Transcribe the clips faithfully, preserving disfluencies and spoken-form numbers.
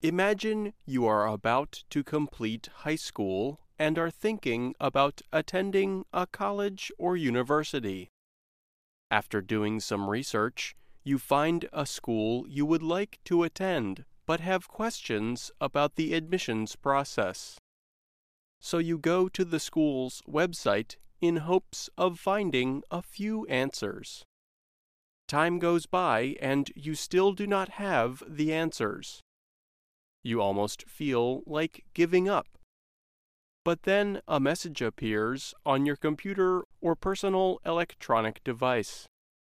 Imagine you are about to complete high school and are thinking about attending a college or university. After doing some research, you find a school you would like to attend but have questions about the admissions process. So you go to the school's website in hopes of finding a few answers. Time goes by and you still do not have the answers. You almost feel like giving up. But then a message appears on your computer or personal electronic device.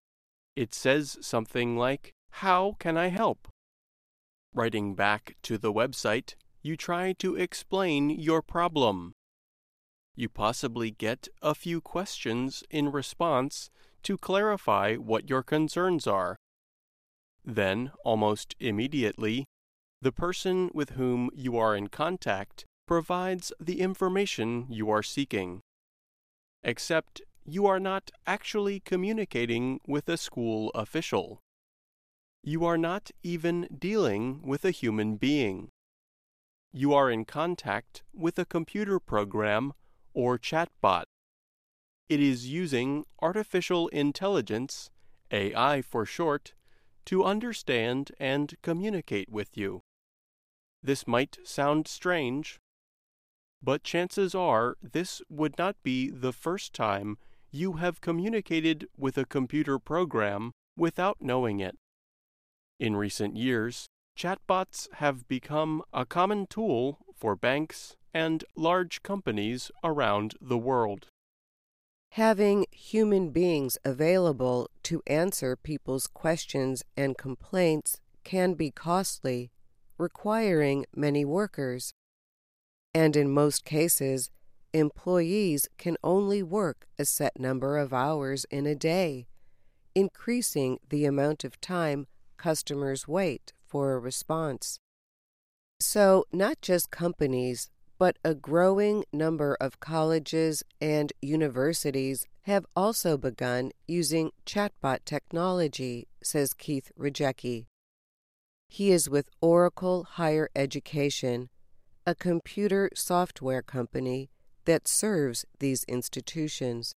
It says something like, "How can I help?" Writing back to the website, you try to explain your problem. You possibly get a few questions in response to clarify what your concerns are. Then, almost immediately, the person with whom you are in contact provides the information you are seeking. Except you are not actually communicating with a school official. You are not even dealing with a human being. You are in contact with a computer program or chatbot. It is using artificial intelligence, A I for short, to understand and communicate with you. This might sound strange, but chances are this would not be the first time you have communicated with a computer program without knowing it. In recent years, chatbots have become a common tool for banks and large companies around the world. Having human beings available to answer people's questions and complaints can be costly, requiring many workers. And in most cases, employees can only work a set number of hours in a day, increasing the amount of time customers wait for a response. So, not just companies, but a growing number of colleges and universities have also begun using chatbot technology, says Keith Rajecki. He is with Oracle Higher Education, a computer software company that serves these institutions.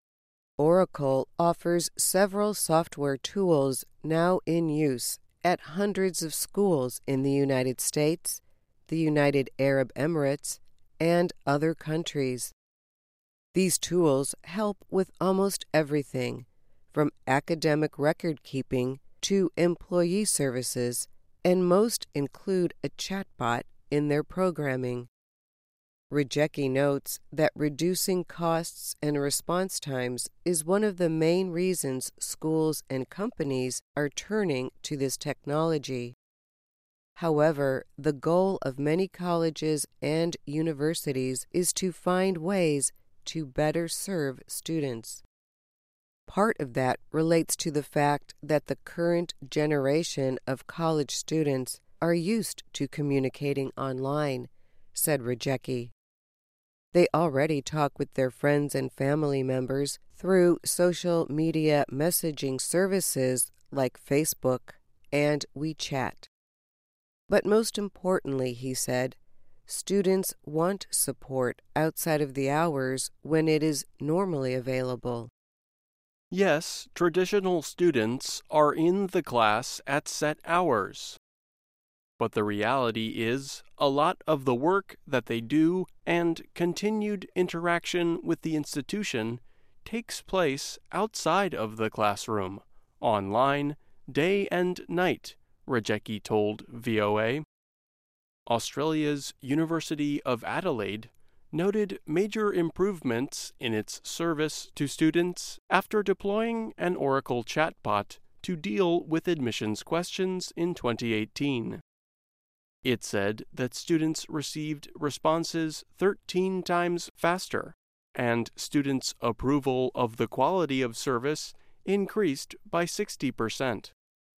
Oracle offers several software tools now in use at hundreds of schools in the United States, the United Arab Emirates, and other countries. These tools help with almost everything, from academic record-keeping to employee services, and most include a chatbot in their programming. Rajecki notes that reducing costs and response times is one of the main reasons schools and companies are turning to this technology. However, the goal of many colleges and universities is to find ways to better serve students. Part of that relates to the fact that the current generation of college students are used to communicating online, said Rajecki. They already talk with their friends and family members through social media messaging services like Facebook and WeChat. But most importantly, he said, students want support outside of the hours when it is normally available. Yes, traditional students are in the class at set hours. But the reality is, a lot of the work that they do and continued interaction with the institution takes place outside of the classroom, online, day and night, Rajecki told V O A. Australia's University of Adelaide noted major improvements in its service to students after deploying an Oracle chatbot to deal with admissions questions in twenty eighteen. It said that students received responses thirteen times faster, and students' approval of the quality of service increased by sixty percent.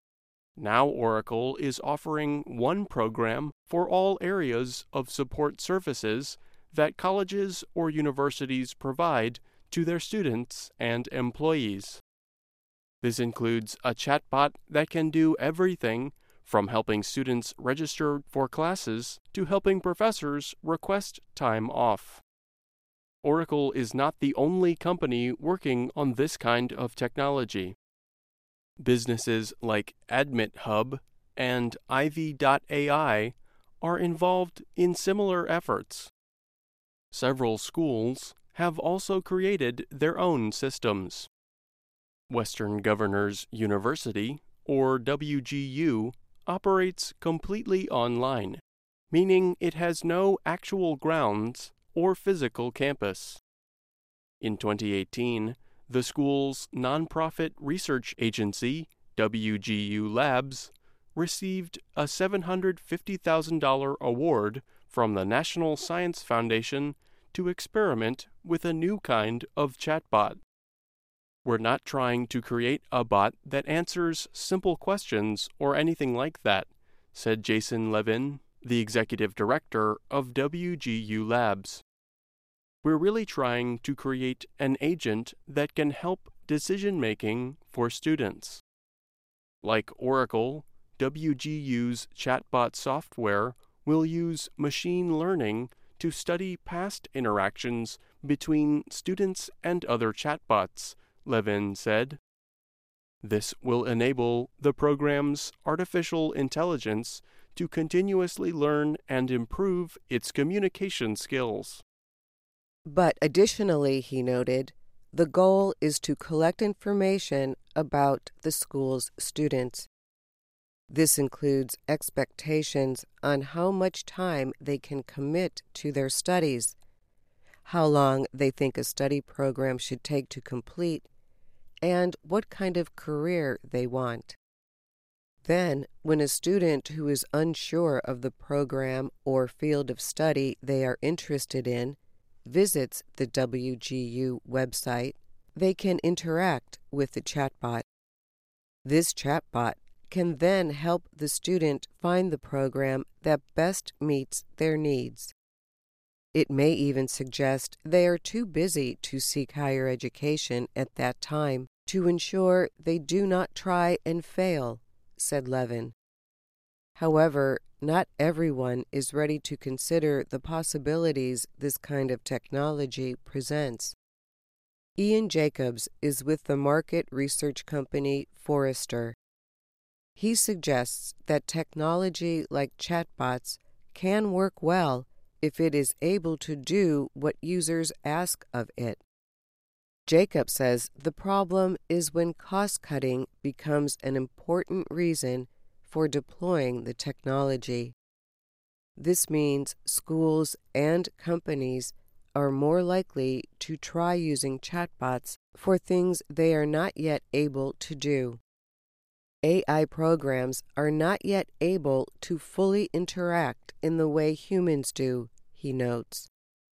Now Oracle is offering one program for all areas of support services that colleges or universities provide to their students and employees. This includes a chatbot that can do everything from helping students register for classes to helping professors request time off. Oracle is not the only company working on this kind of technology. Businesses like AdmitHub and Ivy dot A I are involved in similar efforts. Several schools have also created their own systems. Western Governors University, or W G U, operates completely online, meaning it has no actual grounds or physical campus. In twenty eighteen, the school's nonprofit research agency, W G U Labs, received a seven hundred fifty thousand dollars award from the National Science Foundation to experiment with a new kind of chatbot. We're not trying to create a bot that answers simple questions or anything like that, said Jason Levin, the executive director of W G U Labs. We're really trying to create an agent that can help decision-making for students. Like Oracle, W G U's chatbot software will use machine learning to study past interactions between students and other chatbots, Levin said. This will enable the program's artificial intelligence to continuously learn and improve its communication skills. But additionally, he noted, the goal is to collect information about the school's students. This includes expectations on how much time they can commit to their studies, how long they think a study program should take to complete, and what kind of career they want. Then, when a student who is unsure of the program or field of study they are interested in visits the W G U website, they can interact with the chatbot. This chatbot can then help the student find the program that best meets their needs. It may even suggest they are too busy to seek higher education at that time to ensure they do not try and fail, said Levin. However, not everyone is ready to consider the possibilities this kind of technology presents. Ian Jacobs is with the market research company Forrester. He suggests that technology like chatbots can work well if it is able to do what users ask of it. Jacobs says the problem is when cost-cutting becomes an important reason for deploying the technology. This means schools and companies are more likely to try using chatbots for things they are not yet able to do. A I programs are not yet able to fully interact in the way humans do, he notes.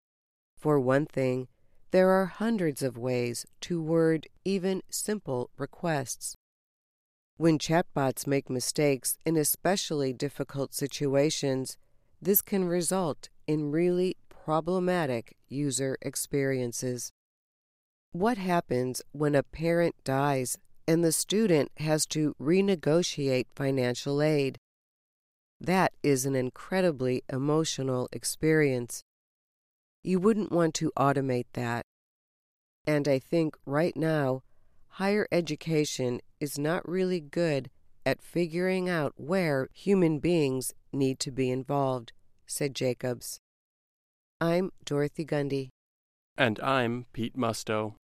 For one thing, there are hundreds of ways to word even simple requests. When chatbots make mistakes in especially difficult situations, this can result in really problematic user experiences. What happens when a parent dies and the student has to renegotiate financial aid? That is an incredibly emotional experience. You wouldn't want to automate that. And I think right now, higher education is not really good at figuring out where human beings need to be involved, said Jacobs. I'm Dorothy Gundy. And I'm Pete Musto.